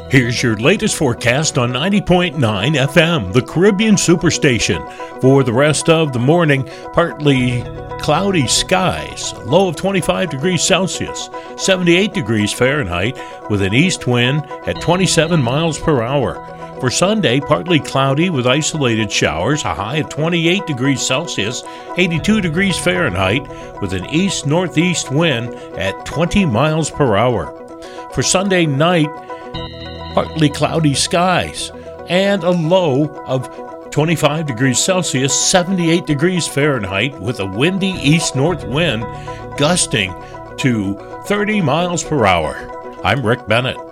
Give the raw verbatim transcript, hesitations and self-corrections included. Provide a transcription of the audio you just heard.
Here's your latest forecast on ninety point nine F M, the Caribbean Superstation. For the rest of the morning, partly cloudy skies, low of twenty-five degrees Celsius, seventy-eight degrees Fahrenheit, with an east wind at twenty-seven miles per hour. For Sunday, partly cloudy with isolated showers, a high of twenty-eight degrees Celsius, eighty-two degrees Fahrenheit, with an east-northeast wind at twenty miles per hour. For Sunday night, partly cloudy skies, and a low of twenty-five degrees Celsius, seventy-eight degrees Fahrenheit, with a windy east-north wind gusting to thirty miles per hour. I'm Rick Bennett.